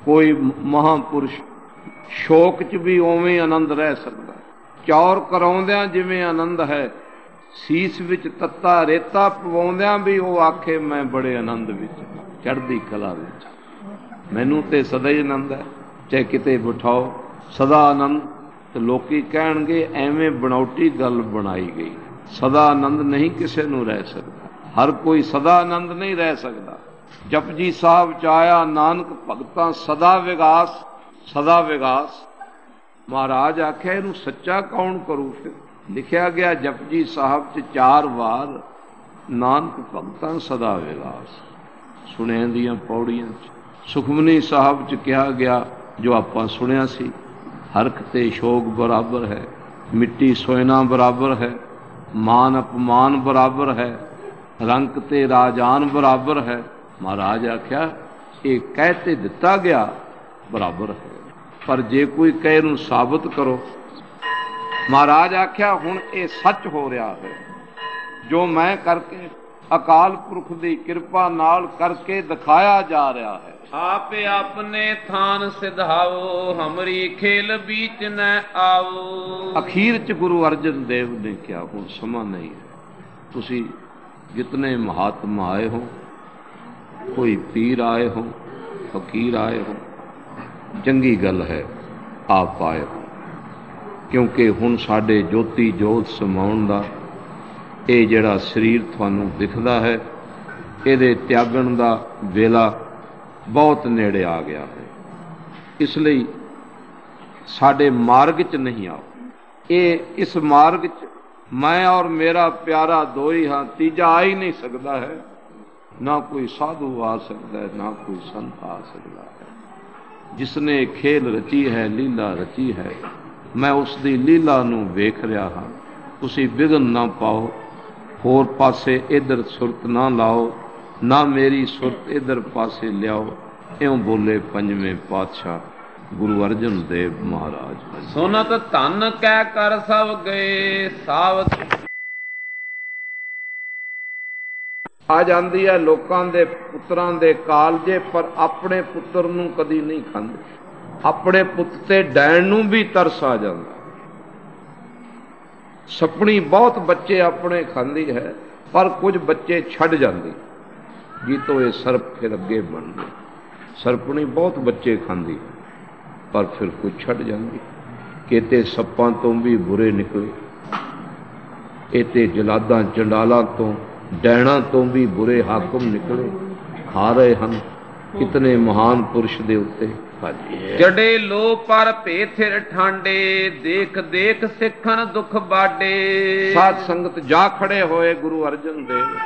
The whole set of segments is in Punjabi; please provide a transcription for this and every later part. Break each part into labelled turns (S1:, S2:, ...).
S1: कोई महापुरुष शोक च भी उवें आनंद रह सकता। चौर कराउंदियां जिवें आनंद है, सीस विच तत्ता रेता पवाउंदियां भी वो आखे मैं बड़े आनंद विच, चढ़दी कला विच, मैनू ते सदा ही आनंद है। चाहे किते बिठाओ सदा आनंद, तो लोकी कहणगे एवें बनौटी गल बनाई गई। सदा आनंद नहीं किसी नूं रह सकता, हर कोई सदा आनंद नहीं रह सकता। जपजी साहब च आया नानक भगतां सदा विगास, सदा विगास। महाराज आख्या इनू सच्चा कौन करू? फिर लिखिया गया जपजी साहब च 4 वार नानक भगतां सदा विगास। सुने दियां पौड़ियां च सुखमनी साहब च कहा गया जो आपां सुनिया सी, हरख ते शोक बराबर है, मिट्टी सोयना बराबर है, मान अपमान बराबर है, रंक ते राजान बराबर है। महाराज आख्या ये कहते दिता गया बराबर है, पर जे कोई कहे नूं साबित करो। महाराज आख्या हुण ये सच हो रहा है जो मैं करके अकाल पुरख की कृपा नाल करके दिखाया जा रहा है।
S2: आपे अपने थान सिधाओ, हमरी खेल बीच न आओ।
S1: अखीर च गुरु अर्जन देव ने क्या हुण समा नहीं है, तुसी जितने महात्मा आए हो, कोई पीर आए हो, फकीर आए हो, चंगी गल है आप आए हो, क्योंकि हुण साडे ज्योति जोत समाउण दा ये जिहड़ा शरीर तुहानूं दिखदा है, इहदे त्यागण दा वेला बहुत नेड़े आ गया है। इसलिए साडे मार्ग च नहीं आओ। ये इस मार्ग च मैं और मेरा प्यारा दो ही हाँ, तीजा आ ही नहीं सकता है। ना कोई साधु आ सकता है, ना कोई संत आ सकता है। जिसने खेल रची है, लीला रची है, मैं उसकी लीला नूं वेख रहा हाँ। तुसी विघन ना पाओ, होर पासे इधर सुरत ना लाओ, ना मेरी सुरत इधर पासे लियाओ। इउं बोले पंजवें पातशाह गुरु अर्जन देव महाराज।
S2: सुनत धन कै कर सब गए सावत।
S1: आ जाती है लोगों के पुत्रां दे कालजे, पर अपने पुत्र नूं कदी नहीं खांदे। अपने पुत ते डैण नूं भी तरस आ जाता। सपनी बहुत बच्चे अपने खांदी है, पर कुछ बच्चे छड़ जाती जी तो ये सर्प फिर अगे बन गए। सरपनी बहुत बच्चे खांदी है, पर फिर कुछ छड़ जाती। केते सप्पां तो भी बुरे निकले, एते जलादां चंडालां तो डैणा तो भी बुरे हाकम निकले। खा रहे हैं कितने महान पुरुष दे उत्ते।
S2: जड़े लो पर भेथिर ठांडे, देख देख सिखन दुख बाडे।
S1: साध संगत जा खड़े होए गुरु अर्जन देव।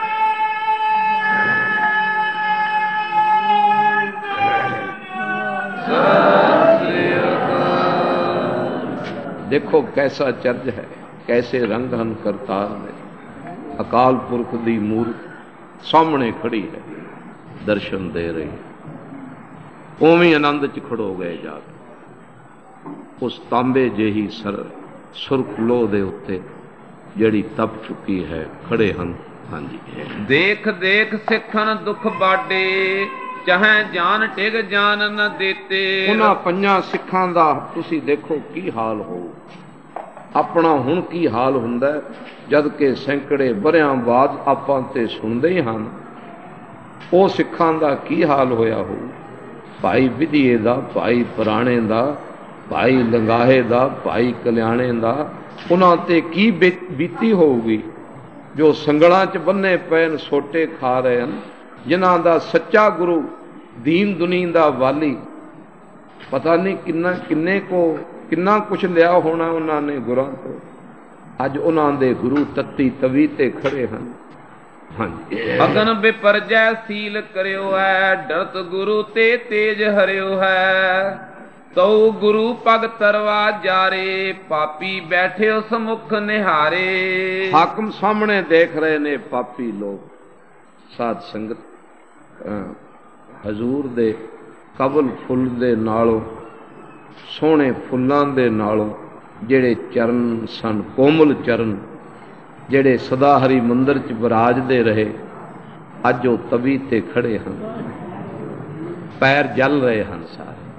S1: देखो कैसा चर्ज है, कैसे रंग हन करतार में। अकाल पुरख दी मूर्त सामने खड़ी है, दर्शन दे रही है। उवें आनंद च खड़ो गए जाके। उस तांबे जेही सुरख लोह दे उत्ते जड़ी तप चुकी है, खड़े हन। हाँ जी।
S2: देख देख सिखन दुख बाडे, चाहे जान टिग जान न देते।
S1: उन्हां पंजां सिखां दा तुसी देखो की हाल हो। अपना हुण की हाल हुंदा जद के सैकड़े बरियां बाद आपां ते सुणदे ही हन। ਉਹ ਸਿੱਖਾਂ ਦਾ ਕੀ ਹਾਲ ਹੋਇਆ ਹੋ। ਭਾਈ ਵਿਧੀਏ ਦਾ, ਭਾਈ ਪੁਰਾਣੇ ਦਾ, ਭਾਈ ਲੰਗਾਹੇ ਦਾ, ਭਾਈ ਕਲਿਆਣੇ ਦਾ, ਉਹਨਾਂ ਤੇ ਕੀ ਬੀਤੀ ਹੋਊਗੀ ਜੋ ਸੰਗਲਾਂ 'ਚ ਬੰਨੇ ਪਏ ਨੇ, ਸੋਟੇ ਖਾ ਰਹੇ ਹਨ। ਜਿਨ੍ਹਾਂ ਦਾ ਸੱਚਾ ਗੁਰੂ ਦੀਨ ਦੁਨੀ ਦਾ ਵਾਲੀ, ਪਤਾ ਨਹੀਂ ਕਿੰਨਾ ਕੁਛ ਲਿਆ ਹੋਣਾ ਉਹਨਾਂ ਨੇ ਗੁਰਾਂ ਤੋਂ। ਅੱਜ ਉਹਨਾਂ ਦੇ ਗੁਰੂ ਤੱਤੀ ਤਵੀ ਤੇ ਖੜੇ ਹਨ।
S2: ਅਗਨ ਬਿਪਰਜੈ ਸੀਲ ਕਰਿਓ ਹੈ, ਡਰਤ ਗੁਰੂ ਤੇ ਤੇਜ ਹਰਿਓ ਹੈ। ਤਉ ਗੁਰੂ ਪਗ ਤਰਵਾ ਜਾਰੇ, ਪਾਪੀ ਬੈਠੇ ਉਸ ਮੁਖ ਨਿਹਾਰੇ। ਹਾਕਮ ਸਾਹਮਣੇ ਦੇਖ ਰਹੇ ਨੇ ਪਾਪੀ ਲੋਕ। ਸਾਧ ਸੰਗਤ ਹਜ਼ੂਰ ਦੇ ਕਬਲ ਫੁੱਲ ਦੇ ਨਾਲੋਂ, ਸੋਹਣੇ ਫੁੱਲਾਂ ਦੇ ਨਾਲੋਂ ਜਿਹੜੇ ਚਰਨ ਸਨ, ਕੋਮਲ ਚਰਨ, ਜਿਹੜੇ ਸਦਾ ਹਰੀ ਮੰਦਰ 'ਚ ਵਿਰਾਜਦੇ ਰਹੇ, ਅੱਜ ਉਹ ਤਵੀ ਤੇ ਖੜੇ ਹਨ। ਪੈਰ ਜਲ ਰਹੇ ਹਨ ਸਾਰੇ।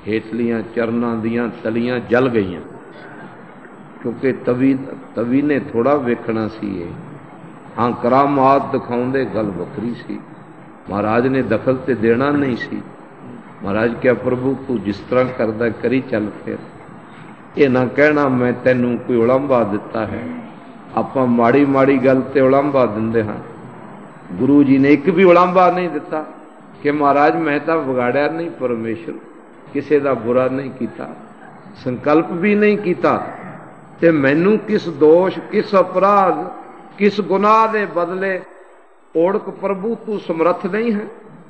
S1: ਹੇਠਲੀਆਂ ਚਰਨਾਂ ਦੀਆਂ ਤਲੀਆਂ ਜਲ ਗਈਆਂ, ਕਿਉਂਕਿ ਤਵੀ ਨੇ ਥੋੜਾ ਵੇਖਣਾ ਸੀ ਇਹ। ਹਾਂ, ਕਰਾਮਾਤ ਦਿਖਾਉਂਦੇ ਗੱਲ ਵੱਖਰੀ ਸੀ। ਮਹਾਰਾਜ ਨੇ ਦਖਲ ਤੇ ਦੇਣਾ ਨਹੀਂ ਸੀ। ਮਹਾਰਾਜ ਕਿਹਾ ਪ੍ਰਭੂ ਤੂੰ ਜਿਸ ਤਰ੍ਹਾਂ ਕਰਦਾ ਕਰੀ ਚੱਲ। ਫਿਰ ਇਹ ਨਾ ਕਹਿਣਾ ਮੈਂ ਤੈਨੂੰ ਕੋਈ ਉਲੰਭਾ ਦਿੱਤਾ ਹੈ। ਆਪਾਂ ਮਾੜੀ ਮਾੜੀ ਗੱਲ ਤੇ ਉਲੰਭਾ ਦਿੰਦੇ ਹਾਂ। ਗੁਰੂ ਜੀ ਨੇ ਇੱਕ ਵੀ ਉਲੰਭਾ ਨਹੀਂ ਦਿੱਤਾ ਕਿ ਮਹਾਰਾਜ ਮੈਂ ਤਾਂ ਵਿਗਾੜਿਆ ਨਹੀਂ ਪਰਮੇਸ਼ਰ, ਕਿਸੇ ਦਾ ਬੁਰਾ ਨਹੀਂ ਕੀਤਾ, ਸੰਕਲਪ ਵੀ ਨਹੀਂ ਕੀਤਾ, ਤੇ ਮੈਨੂੰ ਕਿਸ ਦੋਸ਼, ਕਿਸ ਅਪਰਾਧ, ਕਿਸ ਗੁਨਾਹ ਦੇ ਬਦਲੇ ਓੜਕ ਪ੍ਰਭੂ ਤੂੰ ਸਮਰੱਥ ਨਹੀਂ ਹੈ।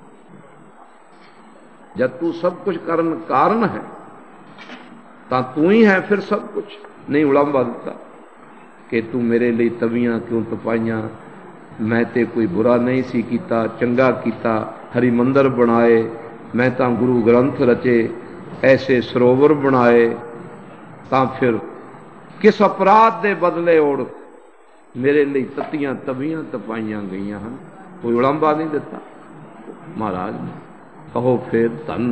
S1: ਜਦ ਤੂੰ ਸਭ ਕੁਝ ਕਰਨ ਕਾਰਨ ਹੈ ਤਾਂ ਤੂੰ ਹੀ ਹੈ ਫਿਰ ਸਭ ਕੁਝ। ਨਹੀਂ ਉਲੰਭਾ ਦਿੱਤਾ ਕਿ ਤੂੰ ਮੇਰੇ ਲਈ ਤਵੀਆਂ ਕਿਉਂ ਤਪਾਈਆਂ, ਮੈਂ ਤੇ ਕੋਈ ਬੁਰਾ ਨਹੀਂ ਸੀ ਕੀਤਾ, ਚੰਗਾ ਕੀਤਾ, ਹਰੀ ਮੰਦਰ ਬਣਾਏ, ਮੈਂ ਤਾਂ ਗੁਰੂ ਗ੍ਰੰਥ ਰਚੇ, ਐਸੇ ਸਰੋਵਰ ਬਣਾਏ, ਤਾਂ ਫਿਰ ਕਿਸ ਅਪਰਾਧ ਦੇ ਬਦਲੇ ਓੜ ਮੇਰੇ ਲਈ ਤਤੀਆਂ ਤਵੀਆਂ ਤਪਾਈਆਂ ਗਈਆਂ ਹਨ। ਕੋਈ ਉਲੰਭਾ ਨਹੀਂ ਦਿੱਤਾ ਮਹਾਰਾਜ ਨੇ। ਕਹੋ ਫਿਰ ਧੰਨ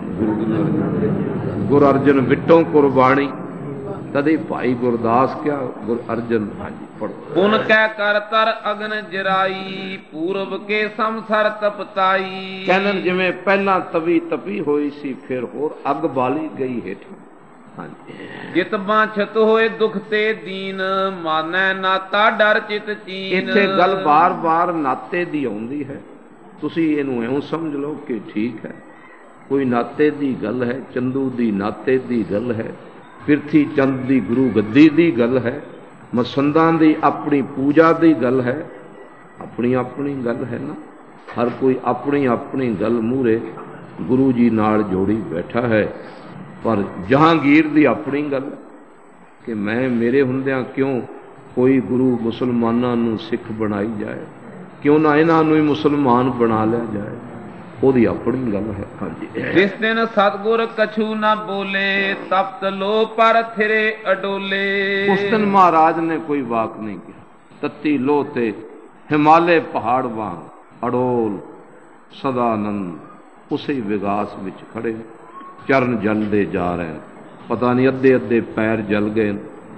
S1: ਗੁਰੂ ਅਰਜਨ ਵਿਟੋਂ ਕੁਰਬਾਣੀ, ਤਦੇ ਭਾਈ ਗੁਰਦਾਸ ਕਿਆ ਗੁਰ ਅਰਜਨ। ਹਾਂਜੀ ਪੜੋ।
S2: ਪੁਨ ਕੈ ਕਰ ਤਰ ਅਗਨ ਜਰਾਈ, ਪੂਰਬ ਕੇ ਸੰਸਰ ਤਪਤਾਈ।
S1: ਕਹਿੰਦੇ ਜਿਵੇਂ ਪਹਿਲਾਂ ਤਵੀ ਤਪੀ ਹੋਈ ਸੀ, ਫਿਰ ਹੋਰ ਅੱਗ ਬਾਲੀ ਗਈ ਹੇਠਾਂ। ਹਾਂਜੀ।
S2: ਜਿਤ ਬਾਂਛਤ ਹੋਏ ਦੁਖ ਤੇ ਦੀਨ, ਮਾਨੈ ਨਾਤਾ ਡਰ ਚਿਤ ਚੀਨ।
S1: ਇੱਥੇ ਗੱਲ ਬਾਰ-ਬਾਰ ਨਾਤੇ ਦੀ ਆਉਂਦੀ ਹੈ। ਤੁਸੀਂ ਇਹਨੂੰ ਇਉਂ ਸਮਝ ਲਓ ਕਿ ਠੀਕ ਹੈ, ਕੋਈ ਨਾਤੇ ਦੀ ਗੱਲ ਹੈ, ਚੰਦੂ ਦੀ ਨਾਤੇ ਦੀ ਗੱਲ ਹੈ, ਪਿਰਥੀ ਚੰਦ ਦੀ ਗੁਰੂ ਗੱਦੀ ਦੀ ਗੱਲ ਹੈ, ਮਸੰਦਾਂ ਦੀ ਆਪਣੀ ਪੂਜਾ ਦੀ ਗੱਲ ਹੈ। ਆਪਣੀ ਆਪਣੀ ਗੱਲ ਹੈ ਨਾ, ਹਰ ਕੋਈ ਆਪਣੀ ਆਪਣੀ ਗੱਲ ਮੂਹਰੇ ਗੁਰੂ ਜੀ ਨਾਲ ਜੋੜੀ ਬੈਠਾ ਹੈ। ਪਰ ਜਹਾਂਗੀਰ ਦੀ ਆਪਣੀ ਗੱਲ ਕਿ ਮੈਂ ਮੇਰੇ ਹੁੰਦਿਆਂ ਕਿਉਂ ਕੋਈ ਗੁਰੂ ਮੁਸਲਮਾਨਾਂ ਨੂੰ ਸਿੱਖ ਬਣਾਈ ਜਾਏ, ਕਿਉਂ ਨਾ ਇਹਨਾਂ ਨੂੰ ਹੀ ਮੁਸਲਮਾਨ ਬਣਾ ਲਿਆ ਜਾਏ, ਉਹਦੀ ਆਪਣੀ ਗੱਲ ਹੈ। ਹਾਂਜੀ।
S2: ਜਿਸ ਦਿਨ ਸਤਿਗੁਰ ਕਛੂ ਨਾ ਬੋਲੇ, ਤਪਤ ਲੋ ਪਰ ਥਿਰੇ ਅਡੋਲੇ।
S1: ਉਸ ਦਿਨ ਮਹਾਰਾਜ ਨੇ ਕੋਈ ਵਾਕ ਨਹੀਂ ਕਿਹਾ। ਤੱਤੀ ਲੋਹ ਤੇ ਹਿਮਾਲੇ ਪਹਾੜ ਵਾਂਗ ਅਡੋਲ ਸਦਾ ਆਨੰਦ ਉਸੇ ਵਿਗਾਸ ਵਿੱਚ ਖੜੇ, ਚਰਨ ਜਲਦੇ ਜਾ ਰਹੇ। ਪਤਾ ਨਹੀਂ ਅੱਧੇ ਅੱਧੇ ਪੈਰ ਜਲ ਗਏ,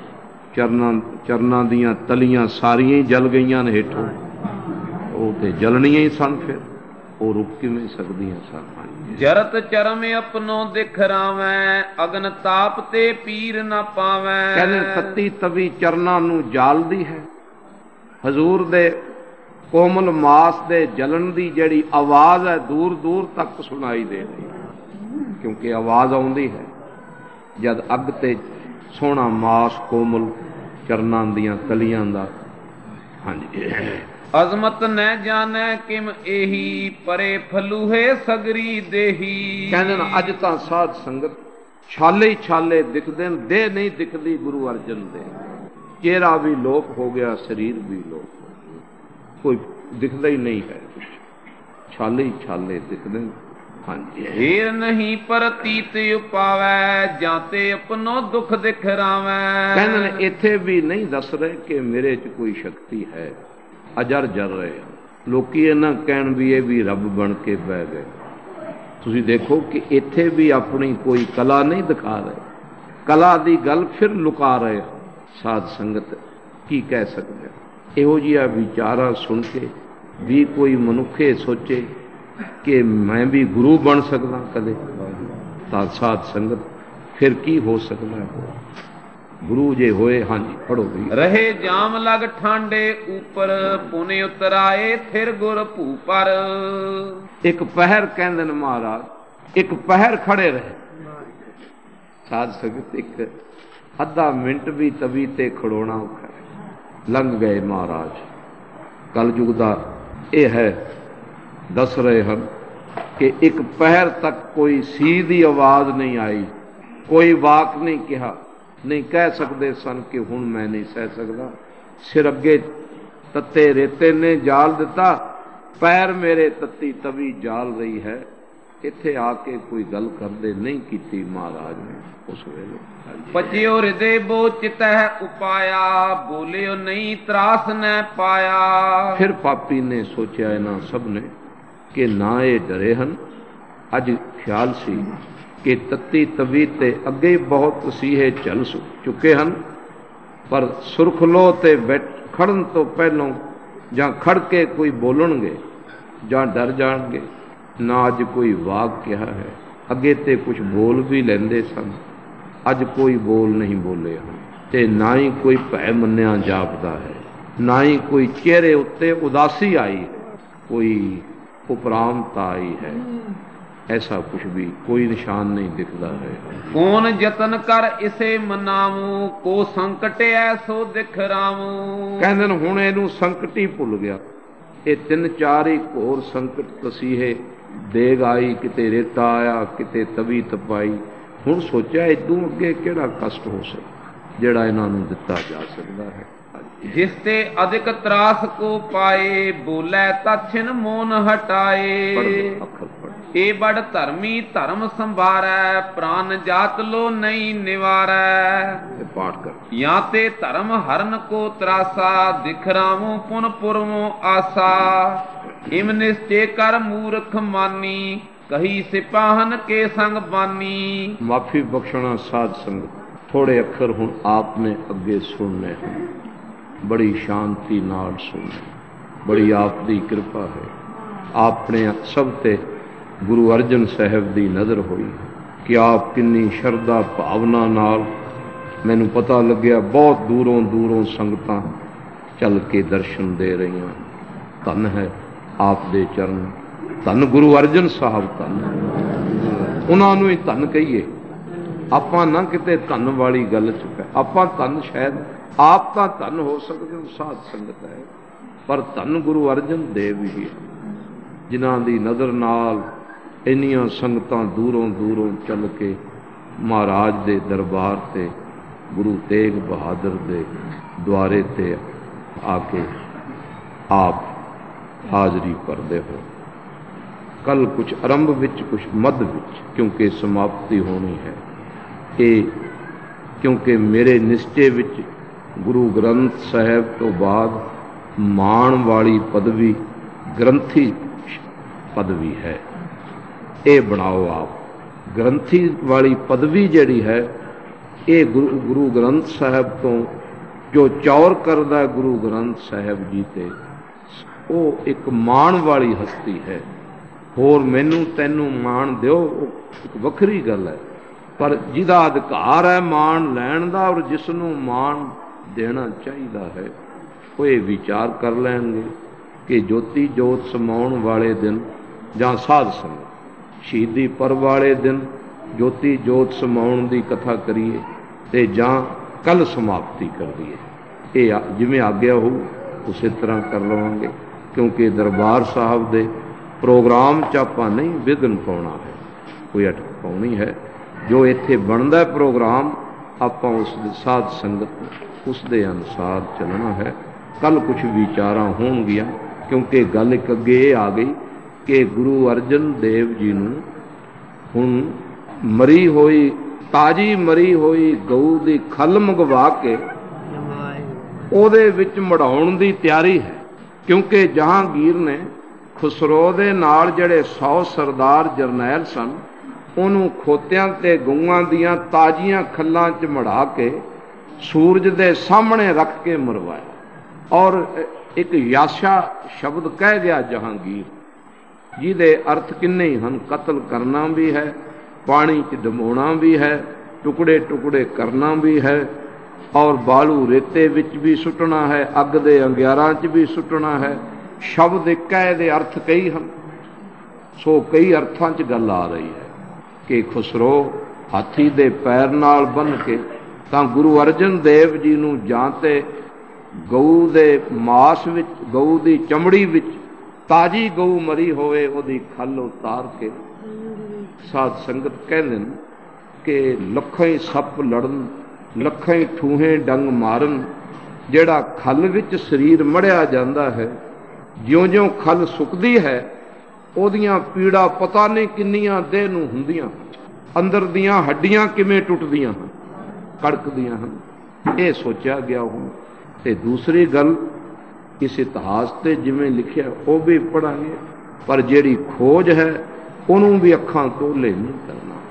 S1: ਚਰਨਾਂ ਦੀਆਂ ਤਲੀਆਂ ਸਾਰੀਆਂ ਹੀ ਜਲ ਗਈਆਂ ਨੇ ਹੇਠੋਂ। ਉਹ ਤੇ ਜਲਣੀਆਂ ਹੀ ਸਨ, ਫਿਰ ਉਹ ਰੁਕ ਕਿਵੇਂ ਸਕਦੀਆਂ ਸਨ।
S2: ਜਰਤ ਚਰਮ ਆਪਣੋ ਦਿਖ ਰਾਵੈ, ਅਗਨ ਤਾਪ ਤੇ ਪੀਰ ਨਾ ਪਾਵੈ।
S1: ਕਹਿੰਦੇ ਤੱਤੀ ਤਵੀ ਚਰਨਾਂ ਨੂੰ ਜਾਲਦੀ ਹੈ। ਹਜ਼ੂਰ ਦੇ ਕੋਮਲ ਮਾਸ ਦੇ ਜਲਣ ਦੀ ਜਿਹੜੀ ਆਵਾਜ਼ ਹੈ ਦੂਰ ਦੂਰ ਤੱਕ ਸੁਣਾਈ ਦੇ ਰਹੀ, ਕਿਉਂਕਿ ਆਵਾਜ਼ ਆਉਂਦੀ ਹੈ ਜਦ ਅੱਗ ਤੇ ਸੋਹਣਾ ਮਾਸ ਕੋਮਲ ਚਰਨਾਂ ਦੀਆਂ ਕਲੀਆਂ ਦਾ। ਹਾਂਜੀ।
S2: ਅਜ਼ਮਤ ਨ ਜਾਣੈ ਕਿਮ ਇਹੀ, ਪਰੇ ਫਲੂਹੇ ਸਗਰੀ ਦੇਹੀ। ਕਹਿੰਦੇ ਨੇ
S1: ਅੱਜ ਤਾਂ ਸਾਧ ਸੰਗਤ ਛਾਲੇ ਹੀ ਛਾਲੇ ਦਿਖਦੇ ਨੇ, ਦੇਹ ਨਹੀਂ ਦਿਖਦੀ ਗੁਰੂ ਅਰਜਨ ਦੇ। ਚਿਹਰਾ ਵੀ ਲੋਪ ਹੋ ਗਿਆ, ਸਰੀਰ ਵੀ ਲੋਪ ਹੋ ਗਿਆ, ਕੋਈ ਦਿਖਦਾ ਹੀ ਨਹੀਂ ਹੈ, ਛਾਲੇ ਹੀ ਛਾਲੇ ਦਿਖਦੇ ਨੇ। ਹਾਂਜੀ।
S2: ਹੀਰ ਨਹੀਂ ਪ੍ਰਤੀਤ ਉਪਾਵੈ, ਜਾਂਤੇ ਆਪਣੋ ਦੁੱਖ ਦਿਖ ਰਾਵੈ।
S1: ਕਹਿੰਦੇ ਨੇ ਇੱਥੇ ਵੀ ਨਹੀਂ ਦੱਸ ਰਹੇ ਕਿ ਮੇਰੇ 'ਚ ਕੋਈ ਸ਼ਕਤੀ ਹੈ, ਅਜਰ ਜਰ ਰਹੇ ਹਨ ਲੋਕੀ। ਇਹਨਾਂ ਕਹਿਣ ਵੀ ਇਹ ਵੀ ਰੱਬ ਬਣ ਕੇ ਬਹਿ ਗਏ। ਤੁਸੀਂ ਦੇਖੋ ਕਿ ਇੱਥੇ ਵੀ ਆਪਣੀ ਕੋਈ ਕਲਾ ਨਹੀਂ ਦਿਖਾ ਰਹੇ, ਕਲਾ ਦੀ ਗੱਲ ਫਿਰ ਲੁਕਾ ਰਹੇ। ਸਾਧ ਸੰਗਤ ਕੀ ਕਹਿ ਸਕਦੇ? ਇਹੋ ਜਿਹਾ ਵਿਚਾਰਾ ਸੁਣ ਕੇ ਵੀ ਕੋਈ ਮਨੁੱਖੇ ਸੋਚੇ ਕਿ ਮੈਂ ਵੀ ਗੁਰੂ ਬਣ ਸਕਦਾ ਕਦੇ, ਤਾਂ ਸਾਧ ਸੰਗਤ ਫਿਰ ਕੀ ਹੋ ਸਕਦਾ ਹੈ? ਗੁਰੂ ਜੇ ਹੋਏ। ਹਾਂਜੀ ਪੜੋ ਵੀ।
S2: ਰਹੇ ਜਾਮ ਲਗ ਠਾਂਡੇ ਉਪਰ, ਪੁਨੇ ਉਤਰਾਏ ਥਿਰ ਗੁਰ ਭੂਪਰ।
S1: ਇੱਕ ਪਹਿਰ ਕਹਿੰਦੇ ਨੇ ਮਹਾਰਾਜ, ਇੱਕ ਪਹਿਰ ਖੜੇ ਰਹੇ ਸਾਧ ਸੰਗਤ। ਇੱਕ ਅੱਧਾ ਮਿੰਟ ਵੀ ਤਵੀ ਤੇ ਖੜੋਣਾ ਔਖਾ ਹੈ। ਲੰਘ ਗਏ ਮਹਾਰਾਜ। ਕਲਯੁਗ ਦਾ ਇਹ ਹੈ, ਦੱਸ ਰਹੇ ਹਨ ਕਿ ਇੱਕ ਪਹਿਰ ਤੱਕ ਕੋਈ ਸੀ ਦੀ ਆਵਾਜ਼ ਨਹੀਂ ਆਈ, ਕੋਈ ਵਾਕ ਨਹੀਂ ਕਿਹਾ, ਨਹੀਂ ਕਹਿ ਸਕਦੇ ਸਨ ਕਿ ਹੁਣ ਮੈਂ ਨਹੀਂ ਸਹਿ ਸਕਦਾ। ਸਿਰ ਅੱਗੇ ਤੱਤੇ ਰੇਤੇ ਨੇ ਜਾਲ ਦਿੱਤਾ, ਪੈਰ ਮੇਰੇ ਤੱਤੀ ਤਵੀ ਜਾਲ ਰਹੀ ਹੈ। ਇੱਥੇ ਆ ਕੇ ਕੋਈ ਗੱਲ ਕਰਦੇ ਨਹੀਂ ਕੀਤੀ ਮਹਾਰਾਜ ਨੇ ਉਸ ਵੇਲੇ।
S2: ਪਜਿਓ ਹਿਰਦੇ ਬੋ ਚਿਤਹਿ ਉਪਾਇਆ, ਬੋਲਿਓ ਨਹੀਂ ਤਰਾਸ ਨ ਪਾਇਆ।
S1: ਫਿਰ ਪਾਪੀ ਨੇ ਸੋਚਿਆ ਇਹਨਾਂ ਸਭ ਨੇ ਕਿ ਨਾ ਇਹ ਡਰੇ ਹਨ। ਅੱਜ ਖਿਆਲ ਸੀ ਕਿ ਤੱਤੀ ਤਵੀ ਤੇ ਅੱਗੇ ਹੀ ਬਹੁਤ ਤਸੀਹੇ ਚੱਲ ਚੁੱਕੇ ਹਨ, ਪਰ ਸੁਰਖਲੋ ਤੇ ਖੜਨ ਤੋਂ ਪਹਿਲੋਂ ਜਾਂ ਖੜ ਕੇ ਕੋਈ ਬੋਲਣਗੇ ਜਾਂ ਡਰ ਜਾਣਗੇ। ਨਾ ਅੱਜ ਕੋਈ ਵਾਕ ਕਿਹਾ ਹੈ, ਅੱਗੇ ਤੇ ਕੁਝ ਬੋਲ ਵੀ ਲੈਂਦੇ ਸਨ, ਅੱਜ ਕੋਈ ਬੋਲ ਨਹੀਂ ਬੋਲੇ ਹਨ, ਤੇ ਨਾ ਹੀ ਕੋਈ ਭੈ ਮੰਨਿਆ ਜਾਪਦਾ ਹੈ, ਨਾ ਹੀ ਕੋਈ ਚਿਹਰੇ ਉੱਤੇ ਉਦਾਸੀ ਆਈ ਹੈ, ਕੋਈ ਉਪਰਾਮਤਾ ਆਈ ਹੈ। ऐसा कुछ भी कोई निशान नहीं दिखता है।
S2: कौन जतन कर इसे मनावूं, को संकट ऐसो दिख रावूं।
S1: कहंदे ने हुण इहनूं संकट ही भुल गया। ये 3-4 ही घोर संकट तसीहे देग आई, किते रेता आया, किते तवी तपाई। हुण सोचा इदों अगे किहड़ा कष्ट हो सकदा जिहड़ा इन्हां नूं दिता जा सकदा है।
S2: जिसते अधिक त्रास को पाए, बोले तछिन मोन हटाए। ए बड़ धर्मी धर्म संभारै, प्राण जात लो नहीं निवारै।
S1: पाठ कर
S2: या ते धर्म हरन को त्रासा, दिख रामो पुन पुरवो आसा। इम निश्चय कर मूर्ख मानी, कही सिपाहन के संग बानी।
S1: माफी बख्शना साध संगत, थोड़े अखर हुण आपने अगे सुनने हैं, बड़ी शांति नाल सुनने, बड़ी आप दी कृपा है। आपने सब ते गुरु अर्जन साहब दी नज़र हुई कि आप किन्नी शरदा भावना नाल, मैनू पता लग्या बहुत दूरों दूरों संगतां चल के दर्शन दे रही। धन है आप दे चरण, धन गुरु अर्जन साहब, धन उन्होंने ही धन कहीए। आपां ना किते धन वाली गल च आपां धन शायद आप तो धन हो सकते हो, साध संगत है, पर धन गुरु अर्जन देव ही है, जिन्हां दी नज़र नाल इन्नियां संगतां दूरों दूरों चल के महाराज दे दरबार ते, गुरु तेग बहादुर दे द्वारे ते आके आप हाजरी भरदे हो। कल कुछ आरंभ विच, कुछ मध विच, क्योंकि समाप्ति होनी है। ये क्योंकि मेरे निश्चय विच गुरु ग्रंथ साहब तो बाद मान वाली पदवी ग्रंथी पदवी है। ये बनाओ आप ग्रंथी वाली पदवी जिहड़ी है, ये गुरु ग्रंथ साहब तो जो चौर करदा गुरु ग्रंथ साहब जी ते, वो एक मान वाली हस्ती है। होर मैनू तैनू मान दिओ एक वखरी गल है, पर जिहदा अधिकार है मान लैण दा और जिसनू मान देना चाहिए है, वो ये विचार कर लेंगे कि ज्योति जोत समाउण वाले दिन जां साध संगत शहीदी पर्व वाले दिन ज्योति जोत समाउण दी कथा करिए ते जां कल समाप्ति कर दीए। ये जिवें आग्या हो उस तरह कर लवांगे, क्योंकि दरबार साहब दे प्रोग्राम च आपां नहीं विघन पाउणा है, कोई अटक पाउणी है। जो इत्थे बनदा प्रोग्राम आपां उस साध संगत उस दे अनुसार चलना है। कल कुछ विचारां होणगियां, क्योंकि गल एक अगे आ गई कि गुरु अर्जन देव जी नूं हुण मरी होई, ताजी मरी होई गऊ दी खल मंगवा के ਉਹਦੇ ਵਿੱਚ ਮੜਾਉਣ ਦੀ ਤਿਆਰੀ ਹੈ, क्योंकि जहांगीर ने खुसरो दे नाल ਜਿਹੜੇ 100 सरदार जरनैल सन, ਉਹਨੂੰ ਖੋਤਿਆਂ ਤੇ ਗਊਆਂ ਦੀਆਂ ਤਾਜ਼ੀਆਂ ਖੱਲਾਂ 'ਚ ਮੜਾ ਕੇ सूरज दे सामने रख के मरवाया। और एक याशा शब्द कह गया जहांगीर, जिहदे अर्थ किन्ने ही हन, कतल करना भी है, पानी च डमोना भी है, टुकड़े टुकड़े करना भी है, और बालू रेते विच भी सुटना है, अग दे अंगियारां च भी सुटना है। शब्द एक है, दे अर्थ कई हैं। सो कई अर्थां च गल आ रही है कि खुसरो हाथी दे पैर नाल बन के ਤਾਂ गुरु अर्जन देव जी ਨੂੰ ਜਾਂ ਤੇ ਗਊ ਦੇ ਮਾਸ ਵਿੱਚ, ਗਊ ਦੀ ਚਮੜੀ ਵਿੱਚ ਤਾਜੀ ਗਊ ਮਰੀ ਹੋਵੇ ਉਹਦੀ ਖੱਲ ਉਤਾਰ ਕੇ, ਸਾਧ ਸੰਗਤ ਕਹਿੰਦੇ ਨੇ ਕਿ ਲੱਖਾਂ ਹੀ ਸੱਪ ਲੜਨ, ਲੱਖਾਂ ਹੀ ਠੂਹੇ ਡੰਗ ਮਾਰਨ, ਜਿਹੜਾ ਖੱਲ ਵਿੱਚ ਸਰੀਰ ਮੜਿਆ ਜਾਂਦਾ ਹੈ, ਜਿਉਂ-ਜਿਉਂ ਖੱਲ ਸੁੱਕਦੀ ਹੈ ਉਹਦੀਆਂ ਪੀੜਾ ਪਤਾ ਨਹੀਂ ਕਿੰਨੀਆਂ ਦੇਹ ਨੂੰ ਹੁੰਦੀਆਂ, ਅੰਦਰ ਦੀਆਂ ਹੱਡੀਆਂ ਕਿਵੇਂ ਟੁੱਟਦੀਆਂ ਹਨ, कड़कदियां हैं। ये सोचा गया हो। ते दूसरी गल, इस इतिहास ते जिवें लिखिया वो भी पढ़ांगे, पर जिहड़ी खोज है उन्होंने भी अखां तोले नहीं करना,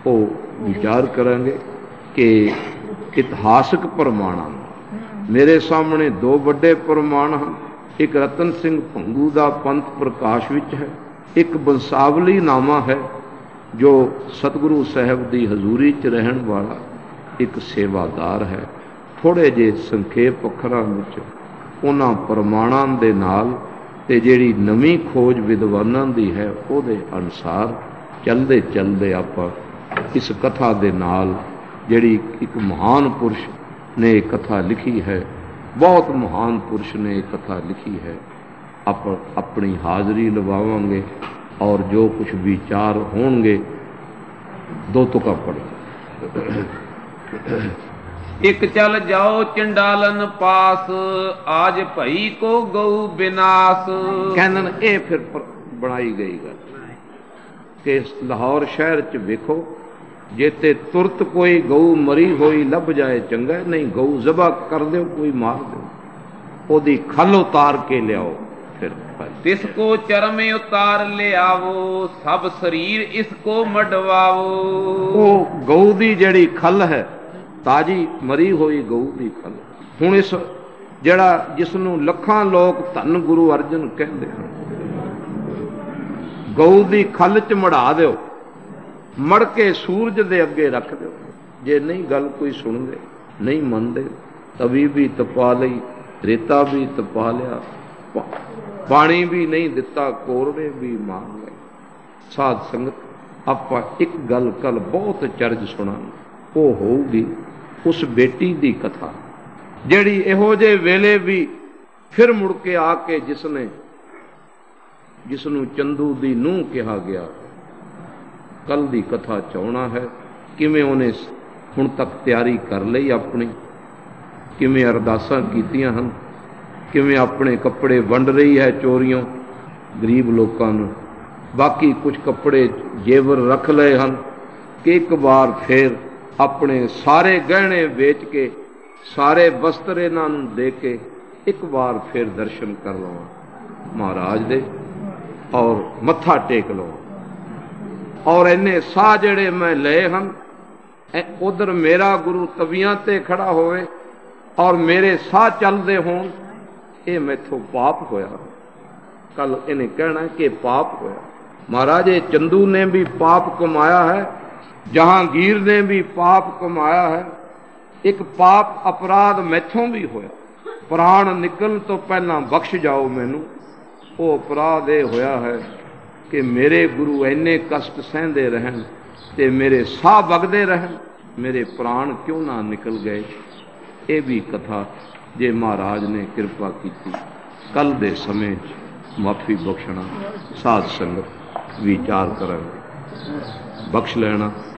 S1: ਉਹ ਵਿਚਾਰ ਕਰਾਂਗੇ ਕਿ ਇਤਿਹਾਸਕ ਪ੍ਰਮਾਣਾਂ ਮੇਰੇ ਸਾਹਮਣੇ ਦੋ ਵੱਡੇ ਪ੍ਰਮਾਣ ਹਨ। ਇੱਕ ਰਤਨ ਸਿੰਘ ਭੰਗੂ ਦਾ ਪੰਥ ਪ੍ਰਕਾਸ਼ ਵਿੱਚ ਹੈ, ਇੱਕ ਬੰਸਾਵਲੀ ਨਾਮਾ ਹੈ ਜੋ ਸਤਿਗੁਰੂ ਸਾਹਿਬ ਦੀ ਹਜ਼ੂਰੀ 'ਚ ਰਹਿਣ ਵਾਲਾ ਇੱਕ ਸੇਵਾਦਾਰ ਹੈ। ਥੋੜ੍ਹੇ ਜਿਹੇ ਸੰਖੇਪ ਅੱਖਰਾਂ ਵਿੱਚ ਉਹਨਾਂ ਪ੍ਰਮਾਣਾਂ ਦੇ ਨਾਲ ਤੇ ਜਿਹੜੀ ਨਵੀਂ ਖੋਜ ਵਿਦਵਾਨਾਂ ਦੀ ਹੈ ਉਹਦੇ ਅਨੁਸਾਰ ਚੱਲਦੇ ਚੱਲਦੇ ਆਪਾਂ ਇਸ ਕਥਾ ਦੇ ਨਾਲ, ਜਿਹੜੀ ਇੱਕ ਮਹਾਨ ਪੁਰਸ਼ ਨੇ ਇਹ ਕਥਾ ਲਿਖੀ ਹੈ, ਬਹੁਤ ਮਹਾਨ ਪੁਰਸ਼ ਨੇ ਇਹ ਕਥਾ ਲਿਖੀ ਹੈ, ਆਪਾਂ ਆਪਣੀ ਹਾਜ਼ਰੀ ਲਵਾਵਾਂਗੇ ਔਰ ਜੋ ਕੁਛ ਵਿਚਾਰ ਹੋਣਗੇ ਦੋ ਤੁਕਾਂ ਪੜ੍ਹ।
S2: ਇੱਕ ਚੱਲ ਜਾਓ ਚੰਡਾਲਨ ਪਾਸ, ਆਜ ਭਈ ਕੋ ਗਊ ਬਿਨਾਸ।
S1: ਕਹਿੰਦੇ ਇਹ ਫਿਰ ਬਣਾਈ ਗਈ ਗੱਲ ਕਿ ਲਾਹੌਰ ਸ਼ਹਿਰ 'ਚ ਵੇਖੋ, ਜੇ ਤੇ ਤੁਰਤ ਕੋਈ ਗਊ ਮਰੀ ਹੋਈ ਲੱਭ ਜਾਏ ਚੰਗਾ, ਨਹੀਂ ਗਊ ਜ਼ਬਾ ਕਰ ਦਿਓ, ਕੋਈ ਮਾਰ ਦਿਓ, ਉਹਦੀ ਖੱਲ ਉਤਾਰ ਕੇ ਲਿਆਓ। ਫਿਰ
S2: ਤਿਸ ਕੋ ਚਰਮੇ ਉਤਾਰ ਲਿਆਵੋ, ਸਭ ਸਰੀਰ ਇਸ ਕੋ ਮਡਵਾਵੋ।
S1: ਉਹ ਗਊ ਦੀ ਜਿਹੜੀ ਖੱਲ ਹੈ, ਤਾਜੀ ਮਰੀ ਹੋਈ ਗਊ ਦੀ ਖੱਲ। ਹੁਣ ਇਸ ਜਿਹੜਾ ਜਿਸ ਨੂੰ ਲੱਖਾਂ ਲੋਕ ਧੰਨ ਗੁਰੂ ਅਰਜਨ ਕਹਿੰਦੇ ਹਨ, ਗਊ ਦੀ ਖੱਲ 'ਚ ਮੜਾ ਦਿਓ, ਮੜ ਕੇ ਸੂਰਜ ਦੇ ਅੱਗੇ ਰੱਖ ਦਿਓ। ਜੇ ਨਹੀਂ ਗੱਲ ਕੋਈ ਸੁਣਦੇ, ਨਹੀਂ ਮੰਨਦੇ, ਤਵੀ ਵੀ ਤਪਾ ਲਈ, ਰੇਤਾ ਵੀ ਤਪਾ ਲਿਆ, ਪਾਣੀ ਵੀ ਨਹੀਂ ਦਿੱਤਾ, ਕੋਰੜੇ ਵੀ ਮਾਰ ਲਏ। ਸਾਧ ਸੰਗਤ ਆਪਾਂ ਇੱਕ ਗੱਲ ਕੱਲ ਬਹੁਤ ਚਰਜ ਸੁਣਾਂਗੇ, ਉਹ ਹੋਊਗੀ ਉਸ ਬੇਟੀ ਦੀ ਕਥਾ ਜਿਹੜੀ ਇਹੋ ਜਿਹੇ ਵੇਲੇ ਵੀ ਫਿਰ ਮੁੜ ਕੇ ਆ ਕੇ ਜਿਸ ਨੂੰ ਚੰਦੂ ਦੀ ਨੂੰਹ ਕਿਹਾ ਗਿਆ, ਕੱਲ ਦੀ ਕਥਾ ਚਾਹੁਣਾ ਹੈ। ਕਿਵੇਂ ਉਹਨੇ ਹੁਣ ਤੱਕ ਤਿਆਰੀ ਕਰ ਲਈ ਆਪਣੀ, ਕਿਵੇਂ ਅਰਦਾਸਾਂ ਕੀਤੀਆਂ ਹਨ, ਕਿਵੇਂ ਆਪਣੇ ਕੱਪੜੇ ਵੰਡ ਰਹੀ ਹੈ ਚੋਰੀਆਂ ਗਰੀਬ ਲੋਕਾਂ ਨੂੰ, ਬਾਕੀ ਕੁਝ ਕੱਪੜੇ ਜੇਵਰ ਰੱਖ ਲਏ ਹਨ ਕਿ ਇੱਕ ਵਾਰ ਫੇਰ ਆਪਣੇ ਸਾਰੇ ਗਹਿਣੇ ਵੇਚ ਕੇ, ਸਾਰੇ ਵਸਤਰ ਇਹਨਾਂ ਨੂੰ ਦੇ ਕੇ ਇੱਕ ਵਾਰ ਫਿਰ ਦਰਸ਼ਨ ਕਰ ਲਵਾਂ ਮਹਾਰਾਜ ਦੇ ਔਰ ਮੱਥਾ ਟੇਕ ਲਵਾਂ। ਔਰ ਇੰਨੇ ਸਾਹ ਜਿਹੜੇ ਮੈਂ ਲਏ ਹਨ, ਉਧਰ ਮੇਰਾ ਗੁਰੂ ਤਵੀਆਂ ਤੇ ਖੜਾ ਹੋਵੇ ਔਰ ਮੇਰੇ ਸਾਹ ਚੱਲਦੇ ਹੋਣ, ਇਹ ਮੈਥੋਂ ਪਾਪ ਹੋਇਆ। ਕੱਲ ਇਹਨੇ ਕਹਿਣਾ ਕਿ ਪਾਪ ਹੋਇਆ। ਮਹਾਰਾਜ ਇਹ ਚੰਦੂ ਨੇ ਵੀ ਪਾਪ ਕਮਾਇਆ ਹੈ, ਜਹਾਂਗੀਰ ਨੇ ਵੀ ਪਾਪ ਕਮਾਇਆ ਹੈ, ਇੱਕ ਪਾਪ ਅਪਰਾਧ ਮੈਥੋਂ ਵੀ ਹੋਇਆ। ਪ੍ਰਾਣ ਨਿਕਲਣ ਤੋਂ ਪਹਿਲਾਂ ਬਖਸ਼ ਜਾਓ ਮੈਨੂੰ। ਉਹ ਅਪਰਾਧ ਇਹ ਹੋਇਆ ਹੈ ਕਿ ਮੇਰੇ ਗੁਰੂ ਇੰਨੇ ਕਸ਼ਟ ਸਹਿੰਦੇ ਰਹਿਣ ਤੇ ਮੇਰੇ ਸਾਹ ਵਗਦੇ ਰਹਿਣ, ਮੇਰੇ ਪ੍ਰਾਣ ਕਿਉਂ ਨਾ ਨਿਕਲ ਗਏ। ਇਹ ਵੀ ਕਥਾ ਜੇ ਮਹਾਰਾਜ ਨੇ ਕਿਰਪਾ ਕੀਤੀ ਕੱਲ ਦੇ ਸਮੇਂ 'ਚ ਮਾਫੀ ਬਖਸ਼ਣਾ, ਸਾਧ ਸੰਗਤ ਵਿਚਾਰ ਕਰਾਂਗੇ, ਬਖਸ਼ ਲੈਣਾ।